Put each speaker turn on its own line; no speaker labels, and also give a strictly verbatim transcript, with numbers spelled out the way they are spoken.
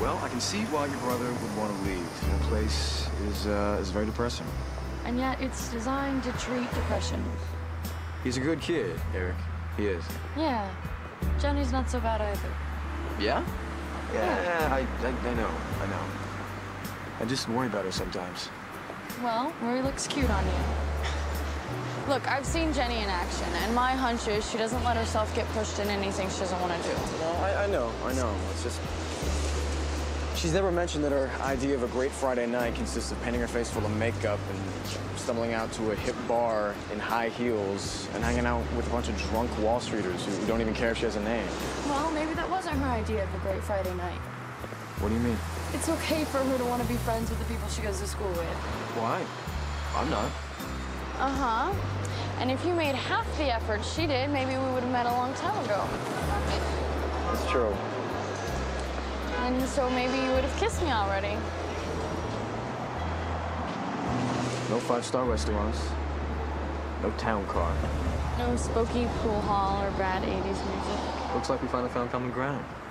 Well, I can see why your brother would want to leave. The place is, uh, is very depressing.
And yet it's designed to treat depression.
He's a good kid, Eric. He is.
Yeah. Jenny's not so bad either.
Yeah? Yeah,
Yeah.
I, I, I know, I know. I just worry about her sometimes.
Well, Rory looks cute on you. Look, I've seen Jenny in action, and my hunch is she doesn't let herself get pushed in anything she doesn't want to do.
No, I, I know, I know. It's just... She's never mentioned that her idea of a great Friday night consists of painting her face full of makeup and stumbling out to a hip bar in high heels and hanging out with a bunch of drunk Wall Streeters who don't even care if she has a name.
Well, maybe that wasn't her idea of a great Friday night.
What do you mean?
It's okay for her to want to be friends with the people she goes to school with.
Why? I'm not.
Uh-huh. And if you made half the effort she did, maybe we would have met a long time ago.
That's true.
And so maybe you would have kissed me already.
No five-star restaurants. No town car.
No spooky pool hall or bad eighties music.
Looks like we finally found common ground.